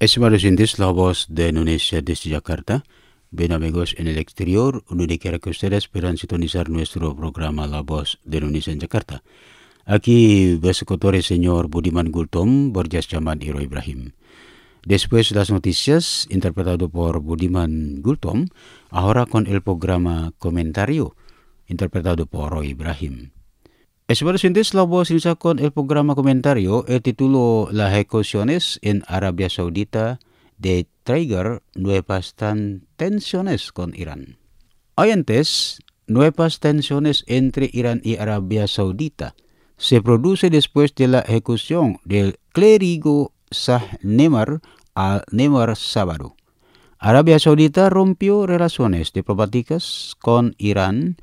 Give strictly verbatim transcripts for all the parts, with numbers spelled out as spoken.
Estimados oyentes, la voz de Indonesia desde Jakarta. Bien amigos en el exterior, donde quiera que ustedes puedan sintonizar nuestro programa La Voz de Indonesia en Jakarta. Aquí bersekutu el señor Budiman Gultom, Borjas Jaman Iro Ibrahim. Después de las noticias, interpretado por Budiman Gultom, ahora con el programa Comentario, interpretado por Roy Ibrahim. Estimados oyentes, la voz inicia con el programa Comentario. El título Las ejecuciones en Arabia Saudita de trigger nuevas tensiones con Irán. Oyentes, nuevas tensiones entre Irán y Arabia Saudita se produce después de la ejecución del clérigo Shah Nemar al-Nemar sábado. Arabia Saudita rompió relaciones diplomáticas con Irán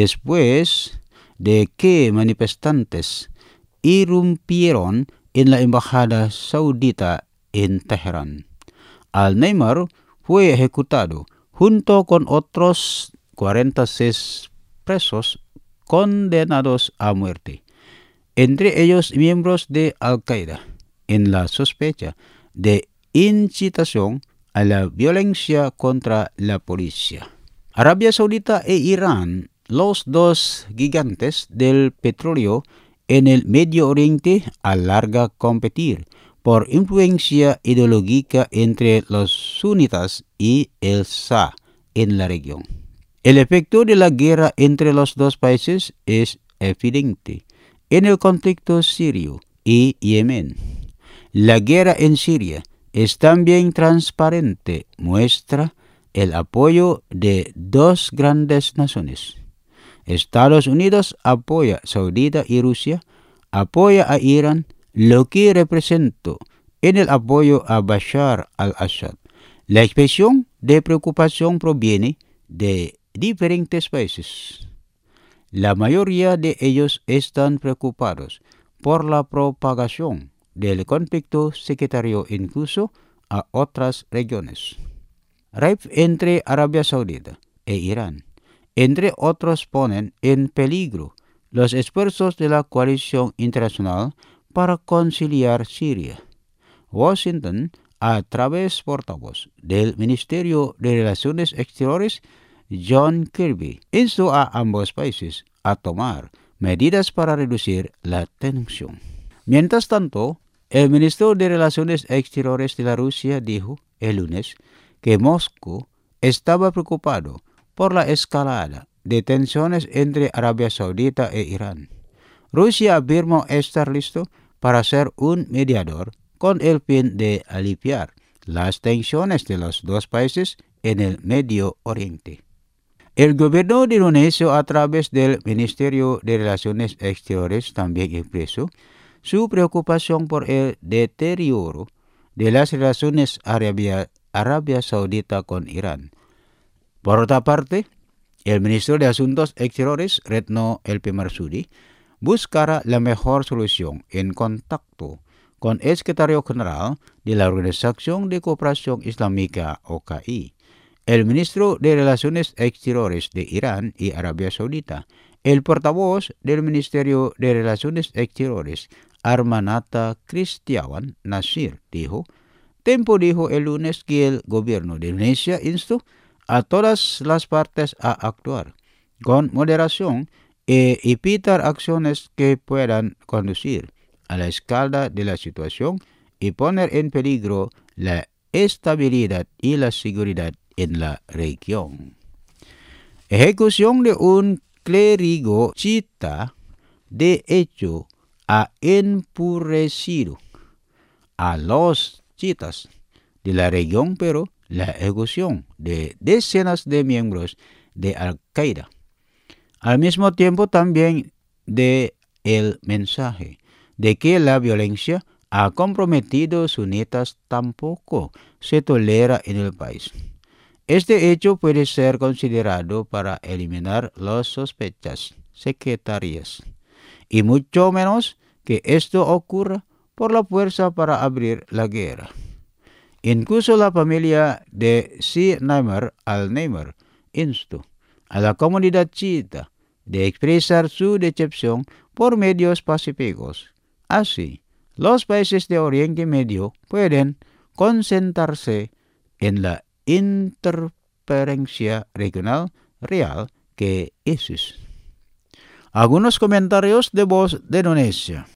después de que manifestantes irrumpieron en la embajada saudita en Teherán. Al-Nemar fue ejecutado junto con otros cuarenta y seis presos condenados a muerte, entre ellos miembros de Al-Qaeda, en la sospecha de incitación a la violencia contra la policía. Arabia Saudita e Irán, los dos gigantes del petróleo en el Medio Oriente, alarga competir por influencia ideológica entre los sunitas y el Shah en la región. El efecto de la guerra entre los dos países es evidente en el conflicto sirio y Yemen. La guerra en Siria es también transparente, muestra el apoyo de dos grandes naciones. Estados Unidos apoya a Saudita y Rusia, apoya a Irán, lo que representa en el apoyo a Bashar al-Assad. La expresión de preocupación proviene de diferentes países. La mayoría de ellos están preocupados por la propagación del conflicto sectario incluso a otras regiones. Raif entre Arabia Saudita e Irán, entre otros, ponen en peligro los esfuerzos de la coalición internacional para conciliar Siria. Washington, a través portavoz del Ministerio de Relaciones Exteriores, John Kirby, instó a ambos países a tomar medidas para reducir la tensión. Mientras tanto, el ministro de Relaciones Exteriores de la Rusia dijo el lunes que Moscú estaba preocupado por la escalada de tensiones entre Arabia Saudita e Irán. Rusia afirmó estar listo para ser un mediador con el fin de aliviar las tensiones de los dos países en el Medio Oriente. El gobierno de Indonesia, a través del Ministerio de Relaciones Exteriores, también expresó su preocupación por el deterioro de las relaciones Arabia, Arabia Saudita con Irán. Por otra parte, el ministro de Asuntos Exteriores, Retno El P. Marsudi, buscará la mejor solución en contacto con el secretario general de la Organización de Cooperación Islámica, O K I, el ministro de Relaciones Exteriores de Irán y Arabia Saudita. El portavoz del Ministerio de Relaciones Exteriores, Armanata Kristiawan Nasir, dijo, Tempo dijo el lunes que el gobierno de Indonesia instó a todas las partes a actuar con moderación e evitar acciones que puedan conducir a la escalada de la situación y poner en peligro la estabilidad y la seguridad en la región. Ejecución de un clérigo chiita de hecho ha enfurecido a los chiitas de la región, pero la ejecución de decenas de miembros de Al-Qaeda. Al mismo tiempo también de el mensaje de que la violencia ha comprometido sunitas tampoco se tolera en el país. Este hecho puede ser considerado para eliminar las sospechas sectarias, y mucho menos que esto ocurra por la fuerza para abrir la guerra. Incluso la familia de Shah Nemar al-Nemar instó a la comunidad chiita de expresar su decepción por medios pacíficos. Así, los países de Oriente Medio pueden concentrarse en la interferencia regional real que es. Algunos comentarios de Voz de Indonesia.